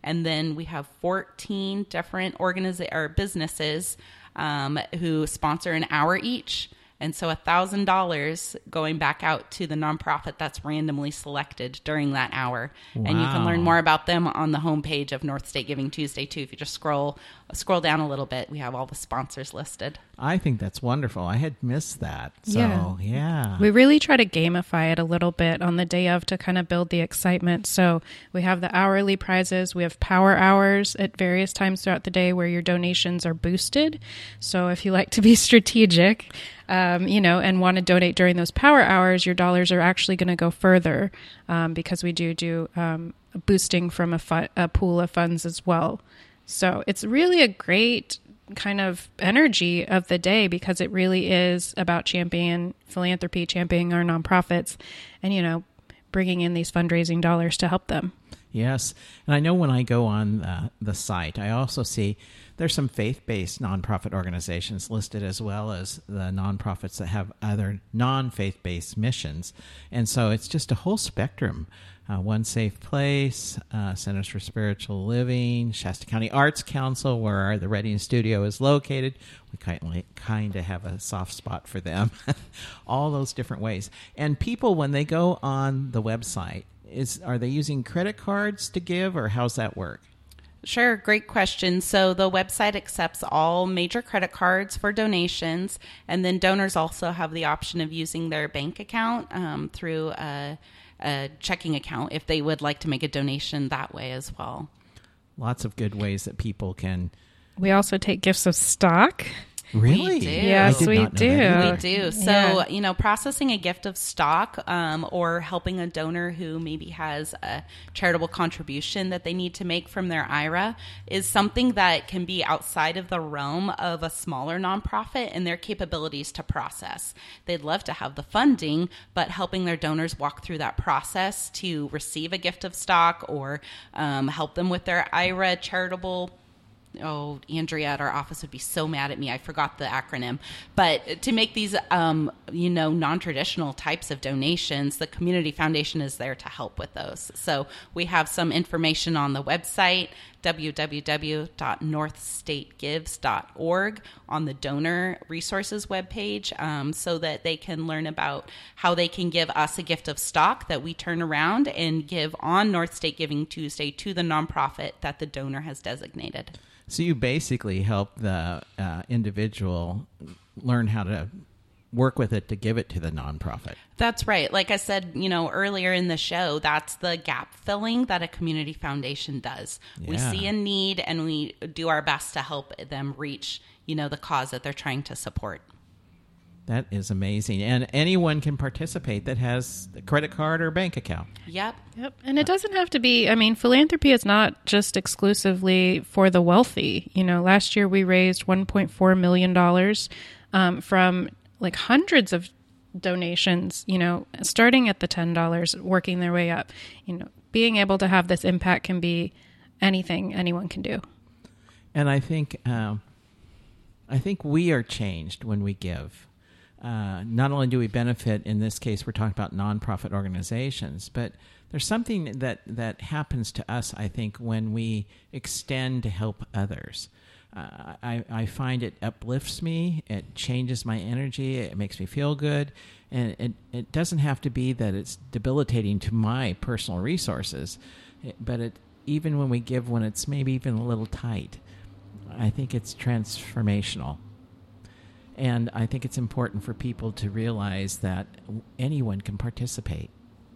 And then we have fourteen different organiza- or businesses um, who sponsor an hour each. And so one thousand dollars going back out to the nonprofit that's randomly selected during that hour. Wow. And you can learn more about them on the homepage of North State Giving Tuesday, too. If you just scroll scroll down a little bit, we have all the sponsors listed. I think that's wonderful. I had missed that. So, yeah. yeah. We really try to gamify it a little bit on the day of to kind of build the excitement. So we have the hourly prizes. We have power hours at various times throughout the day where your donations are boosted. So if you like to be strategic, um, you know, and want to donate during those power hours, your dollars are actually going to go further um, because we do do um, boosting from a, fu- a pool of funds as well. So it's really a great kind of energy of the day because it really is about championing philanthropy, championing our nonprofits, and, you know, bringing in these fundraising dollars to help them. Yes. And I know when I go on the, the site, I also see there's some faith-based nonprofit organizations listed as well as the nonprofits that have other non-faith-based missions. And so it's just a whole spectrum. Uh, One Safe Place, uh, Centers for Spiritual Living, Shasta County Arts Council, where the Reading Studio is located. We kind kind of have a soft spot for them. All those different ways. And people, when they go on the website, is are they using credit cards to give, or how's that work? Sure, great question. So the website accepts all major credit cards for donations, and then donors also have the option of using their bank account um, through a, a checking account if they would like to make a donation that way as well. Lots of good ways that people can. We also take gifts of stock. Really? We do. Yes, we do. We do. So, yeah. you know, processing a gift of stock um, or helping a donor who maybe has a charitable contribution that they need to make from their I R A is something that can be outside of the realm of a smaller nonprofit and their capabilities to process. They'd love to have the funding, but helping their donors walk through that process to receive a gift of stock or um, help them with their I R A charitable Oh, Andrea at our office would be so mad at me. I forgot the acronym. But to make these, um, you know, non-traditional types of donations, the Community Foundation is there to help with those. So we have some information on the website, w w w dot north state gives dot org, on the donor resources webpage, um, so that they can learn about how they can give us a gift of stock that we turn around and give on North State Giving Tuesday to the nonprofit that the donor has designated. So you basically help the uh, individual learn how to work with it to give it to the nonprofit. That's right. Like I said, you know, earlier in the show, that's the gap filling that a community foundation does. Yeah. We see a need and we do our best to help them reach, you know, the cause that they're trying to support. That is amazing. And anyone can participate that has a credit card or bank account. Yep. Yep. And it doesn't have to be, I mean, philanthropy is not just exclusively for the wealthy. You know, last year we raised one point four million dollars um, from like hundreds of donations, you know, starting at the ten dollars, working their way up. You know, being able to have this impact can be anything anyone can do. And I think, um, I think we are changed when we give. Uh, not only do we benefit, in this case, we're talking about nonprofit organizations, but there's something that, that happens to us, I think, when we extend to help others. Uh, I, I find it uplifts me, it changes my energy, it makes me feel good, and it, it doesn't have to be that it's debilitating to my personal resources, but it, even when we give when it's maybe even a little tight, I think it's transformational. And I think it's important for people to realize that anyone can participate,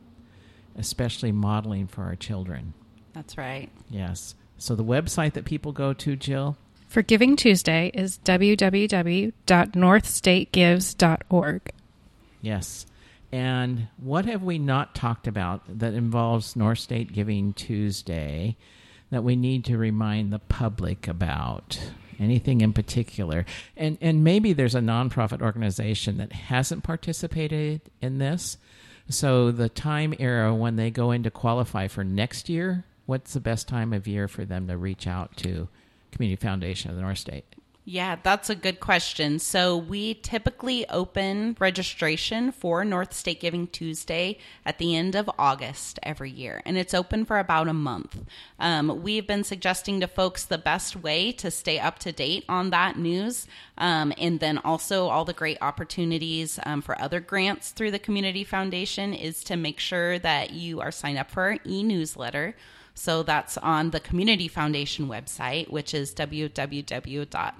especially modeling for our children. That's right. Yes. So the website that people go to, Jill? For Giving Tuesday is w w w dot north state gives dot org. Yes. And what have we not talked about that involves North State Giving Tuesday that we need to remind the public about? Anything in particular? And and maybe there's a nonprofit organization that hasn't participated in this. So the time era when they go in to qualify for next year, what's the best time of year for them to reach out to Community Foundation of the North State? Yeah, that's a good question. So we typically open registration for North State Giving Tuesday at the end of August every year, and it's open for about a month. Um, we've been suggesting to folks the best way to stay up to date on that news, um, and then also all the great opportunities um, for other grants through the Community Foundation is to make sure that you are signed up for our e-newsletter. So that's on the Community Foundation website, which is w w w dot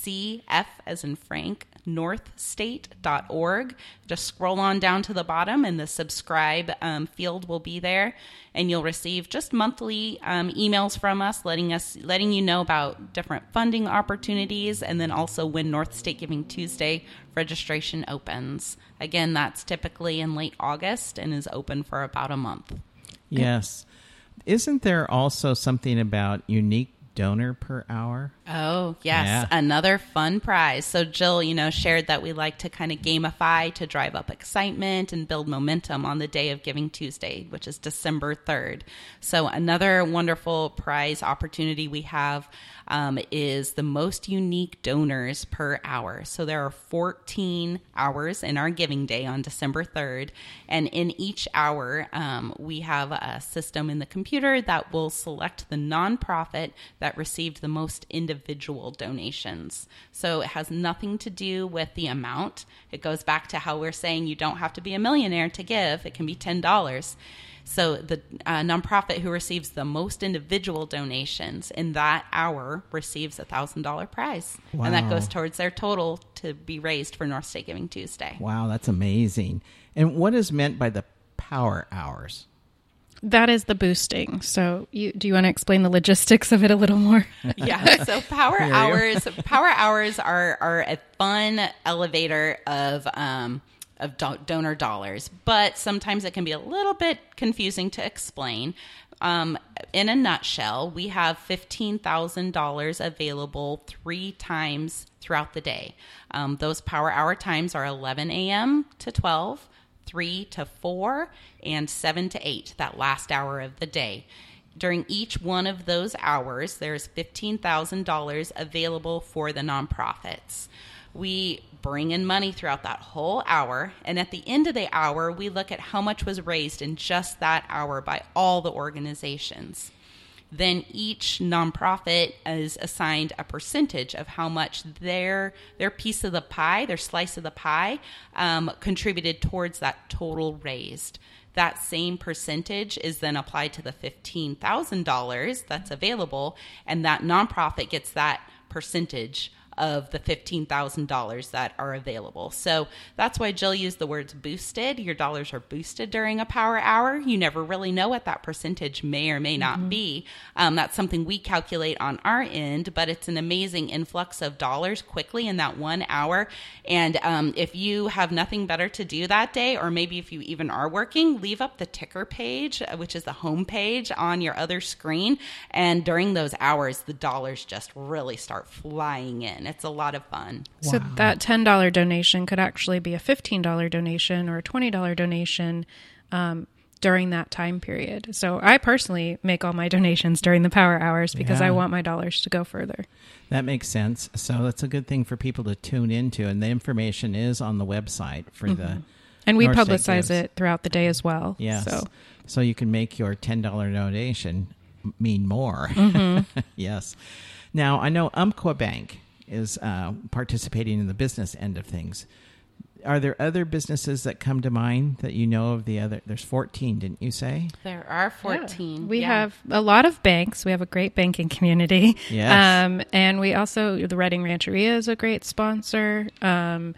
c f as in Frank, north state dot org. Just scroll on down to the bottom and the subscribe um, field will be there. And you'll receive just monthly um, emails from us letting us letting you know about different funding opportunities, and then also when North State Giving Tuesday registration opens. Again, that's typically in late August and is open for about a month. Yes. Isn't there also something about unique donor per hour? Oh, yes. Yeah. Another fun prize. So Jill, you know, shared that we like to kind of gamify to drive up excitement and build momentum on the day of Giving Tuesday, which is December third. So another wonderful prize opportunity we have um, is the most unique donors per hour. So there are fourteen hours in our giving day on December third. And in each hour, um, we have a system in the computer that will select the nonprofit that received the most individual donations. So it has nothing to do with the amount. It goes back to how we're saying you don't have to be a millionaire to give. It can be ten dollars. So the uh, nonprofit who receives the most individual donations in that hour receives a one thousand dollars prize. Wow. And that goes towards their total to be raised for North State Giving Tuesday. Wow, that's amazing. And what is meant by the power hours? That is the boosting. So you, do you want to explain the logistics of it a little more? Yeah. So power Hear you. hours, power hours are, are a fun elevator of, um, of do- donor dollars, but sometimes it can be a little bit confusing to explain. Um, in a nutshell, we have fifteen thousand dollars available three times throughout the day. Um, those power hour times are eleven a.m. to twelve, three to four, and seven to eight, that last hour of the day. During each one of those hours, there's fifteen thousand dollars available for the nonprofits. We bring in money throughout that whole hour, and at the end of the hour, we look at how much was raised in just that hour by all the organizations. Then each nonprofit is assigned a percentage of how much their their piece of the pie, their slice of the pie, um, contributed towards that total raised. That same percentage is then applied to the fifteen thousand dollars that's available, and that nonprofit gets that percentage of the fifteen thousand dollars that are available. So that's why Jill used the words boosted. Your dollars are boosted during a power hour. You never really know what that percentage may or may not mm-hmm. be. Um, that's something we calculate on our end, but it's an amazing influx of dollars quickly in that one hour. And um, if you have nothing better to do that day, or maybe if you even are working, leave up the ticker page, which is the home page on your other screen. And during those hours, the dollars just really start flying in. It's a lot of fun. So Wow. that ten dollars donation could actually be a fifteen dollars donation or a twenty dollars donation um, during that time period. So I personally make all my donations during the power hours because Yeah. I want my dollars to go further. That makes sense. So that's a good thing for people to tune into, and the information is on the website for Mm-hmm. the And we North State publicize Gives. it throughout the day as well. Yes. So So you can make your ten dollars donation mean more. Mm-hmm. Yes. Now, I know Umpqua Bank is uh, participating in the business end of things. Are there other businesses that come to mind that you know of? The other, there's fourteen, didn't you say? There are fourteen. Yeah. We Yeah. have a lot of banks. We have a great banking community. Yes. Um, and we also, the Reading Rancheria is a great sponsor. Um,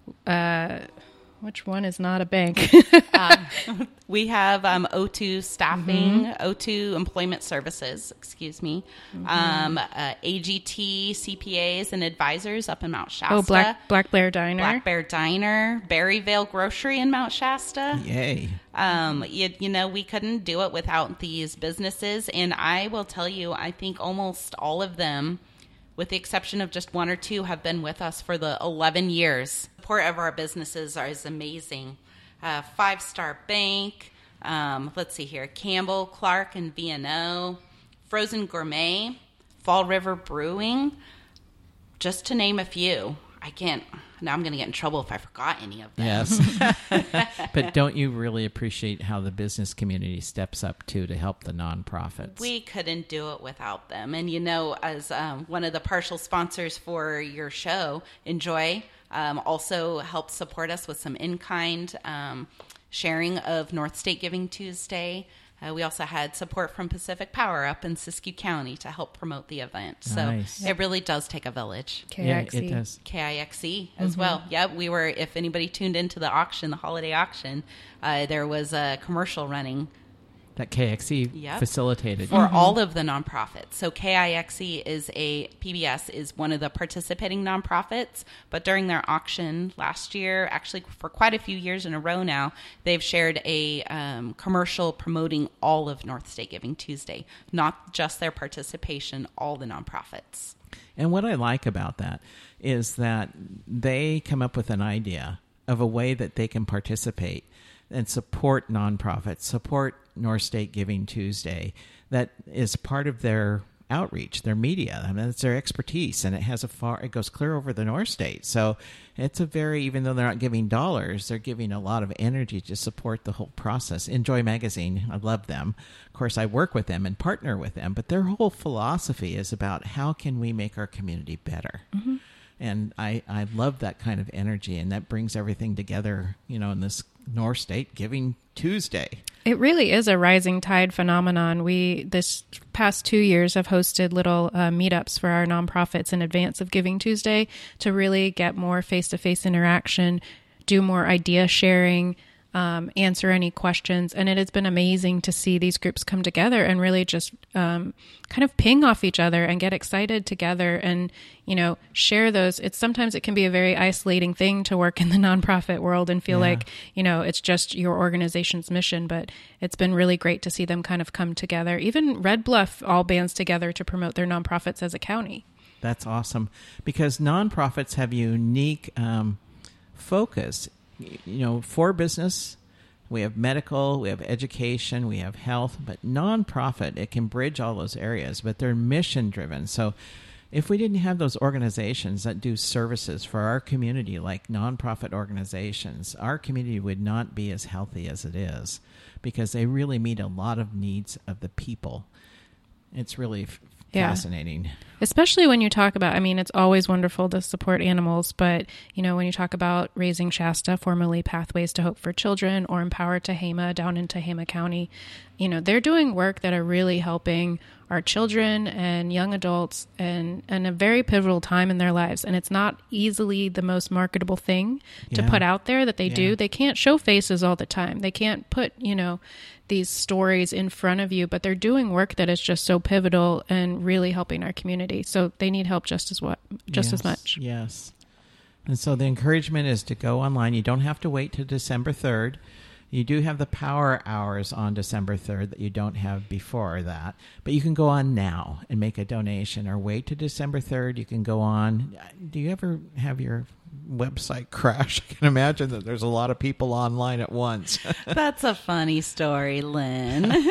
uh, which one is not a bank? um, we have um, O two Staffing, mm-hmm. O two Employment Services, excuse me, mm-hmm. um, uh, A G T C P As and Advisors up in Mount Shasta. Oh, Black Black Bear Diner. Black Bear Diner, Berryvale Grocery in Mount Shasta. Yay. Um, you, you know, we couldn't do it without these businesses. And I will tell you, I think almost all of them, with the exception of just one or two, have been with us for the eleven years. The support of our businesses are, is amazing. Uh, Five Star Bank, um, let's see here, Campbell, Clark, and V and O, Frozen Gourmet, Fall River Brewing, just to name a few. I can't, now I'm going to get in trouble if I forgot any of them. Yes. But don't you really appreciate how the business community steps up, too, to help the nonprofits? We couldn't do it without them. And, you know, as um, one of the partial sponsors for your show, Enjoy, um, also helped support us with some in-kind um, sharing of North State Giving Tuesday. Uh, we also had support from Pacific Power up in Siskiyou County to help promote the event. So Nice. it really does take a village. K X E. Yeah, it does. K I X E as well. Yep, we were, if anybody tuned into the auction, the holiday auction, uh, there was a commercial running That K X E Yep. facilitated. for all of the nonprofits. So K I X E is a, P B S is one of the participating nonprofits, but during their auction last year, actually for quite a few years in a row now, they've shared a um, commercial promoting all of North State Giving Tuesday, not just their participation, all the nonprofits. And what I like about that is that they come up with an idea of a way that they can participate and support nonprofits, support North State Giving Tuesday. That is part of their outreach, their media. I mean, it's their expertise, and it has a far. It goes clear over the North State. So it's a very, even though they're not giving dollars, they're giving a lot of energy to support the whole process. Enjoy Magazine, I love them. Of course, I work with them and partner with them, but their whole philosophy is about how can we make our community better. Mm-hmm. And I, I love that kind of energy, and that brings everything together, you know, in this North State Giving Tuesday. It really is a rising tide phenomenon. We, this past two years, have hosted little uh, meetups for our nonprofits in advance of Giving Tuesday to really get more face-to-face interaction, do more idea sharing, um, answer any questions. And it has been amazing to see these groups come together and really just um, kind of ping off each other and get excited together and, you know, share those. It's sometimes it can be a very isolating thing to work in the nonprofit world and feel Yeah. like, you know, it's just your organization's mission, but it's been really great to see them kind of come together. Even Red Bluff all bands together to promote their nonprofits as a county. That's awesome, because nonprofits have a unique um, focus. You know, for business, we have medical, we have education, we have health, but nonprofit, it can bridge all those areas, but they're mission driven. So if we didn't have those organizations that do services for our community, like nonprofit organizations, our community would not be as healthy as it is, because they really meet a lot of needs of the people. It's really f- Yeah. fascinating. Especially when you talk about, I mean, it's always wonderful to support animals, but, you know, when you talk about Raising Shasta, formerly Pathways to Hope for Children, or Empower Tehama down in Tehama County, you know, they're doing work that are really helping our children and young adults and, and a very pivotal time in their lives. And it's not easily the most marketable thing to Yeah. put out there that they Yeah. do. They can't show faces all the time. They can't put, you know, these stories in front of you, but they're doing work that is just so pivotal and really helping our community. So they need help just as what, just as Yes, much. Yes. And so the encouragement is to go online. You don't have to wait till December third. You do have the power hours on December third that you don't have before that. But you can go on now and make a donation, or wait to December third. You can go on. Do you ever have your website crash? I can imagine that there's a lot of people online at once. That's a funny story, Lynn.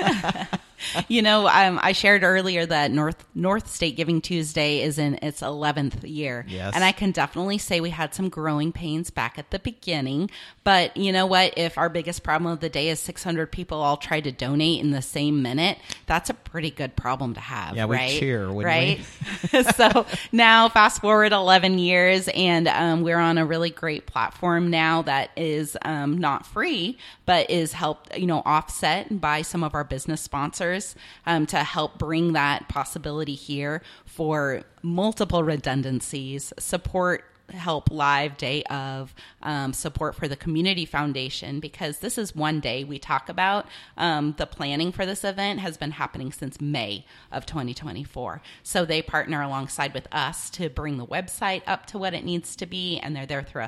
You know, um, I shared earlier that North North State Giving Tuesday is in its eleventh year. Yes. And I can definitely say we had some growing pains back at the beginning. But you know what? If our biggest problem of the day is six hundred people all try to donate in the same minute, that's a pretty good problem to have, Yeah, we'd right? cheer, wouldn't right? we? So now fast forward eleven years, and um, we're on a really great platform now that is um, not free, but is helped, you know, offset by some of our business sponsors um, to help bring that possibility here for multiple redundancies, support, help live day of um, support for the community foundation, because this is one day we talk about. Um, the planning for this event has been happening since May of twenty twenty-four. So they partner alongside with us to bring the website up to what it needs to be, and they're there through us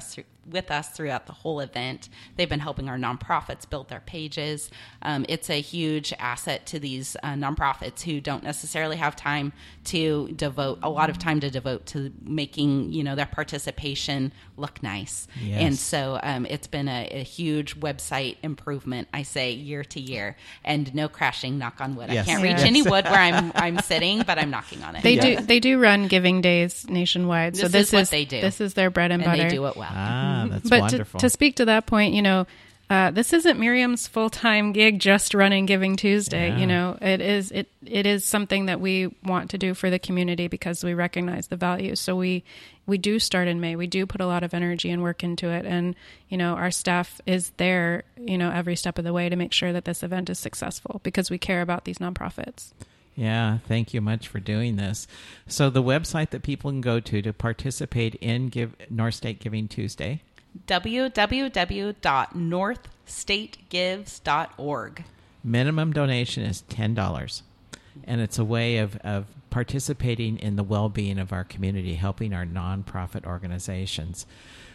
with us throughout the whole event. They've been helping our nonprofits build their pages. Um, it's a huge asset to these uh, nonprofits who don't necessarily have time to devote a lot of time to devote to making, you know, their participation look nice. Yes. And so um, it's been a, a huge website improvement, I say, year to year, and no crashing, knock on wood. Yes. I can't reach Yes. any wood where I'm I'm sitting, but I'm knocking on it. They Yeah. do they do run giving days nationwide. So This this is what they do. This is their bread and, and butter. they do it well. Ah, that's but to, wonderful. to speak to that point, you know, uh, this isn't Miriam's full time gig just running Giving Tuesday. Yeah. You know, it is it it is something that we want to do for the community because we recognize the value. So we we do start in May. We do put a lot of energy and work into it, and you know, our staff is there, you know, every step of the way to make sure that this event is successful because we care about these nonprofits. Yeah, thank you much for doing this. So the website that people can go to to participate in Give North State Giving Tuesday. w w w dot north state gives dot org. Minimum donation is ten dollars. And it's a way of, of participating in the well-being of our community, helping our nonprofit organizations.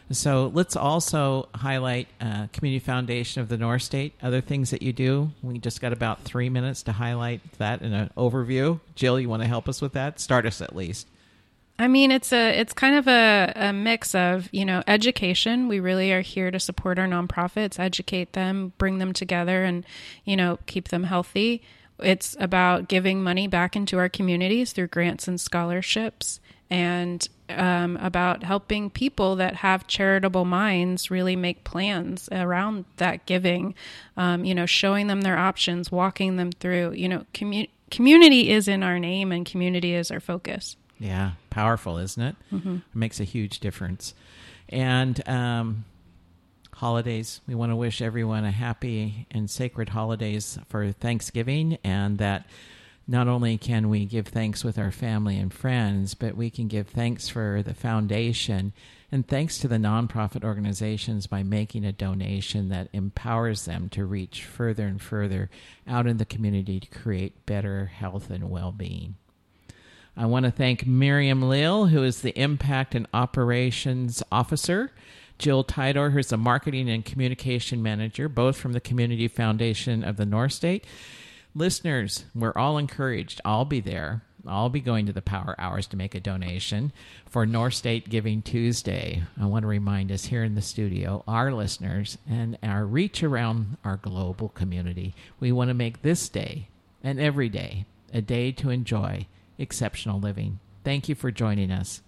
So let's also highlight uh, Community Foundation of the North State, other things that you do. We just got about three minutes to highlight that in an overview. Jill, you want to help us with that? Start us at least. I mean, it's a it's kind of a, a mix of, you know, education. We really are here to support our nonprofits, educate them, bring them together, and, you know, keep them healthy. It's about giving money back into our communities through grants and scholarships, and um, about helping people that have charitable minds really make plans around that giving, um, you know, showing them their options, walking them through, you know, commu- community is in our name and community is our focus. Yeah, powerful, isn't it? Mm-hmm. It makes a huge difference. And um, holidays, we want to wish everyone a happy and sacred holidays for Thanksgiving, and that not only can we give thanks with our family and friends, but we can give thanks for the foundation and thanks to the nonprofit organizations by making a donation that empowers them to reach further and further out in the community to create better health and well-being. I want to thank Miriam Lill, who is the Impact and Operations Officer, Jill Tidor, who's the Marketing and Communication Manager, both from the Community Foundation of the North State. Listeners, we're all encouraged. I'll be there. I'll be going to the Power Hours to make a donation for North State Giving Tuesday. I want to remind us here in the studio, our listeners, and our reach around our global community. We want to make this day and every day a day to enjoy exceptional living. Thank you for joining us.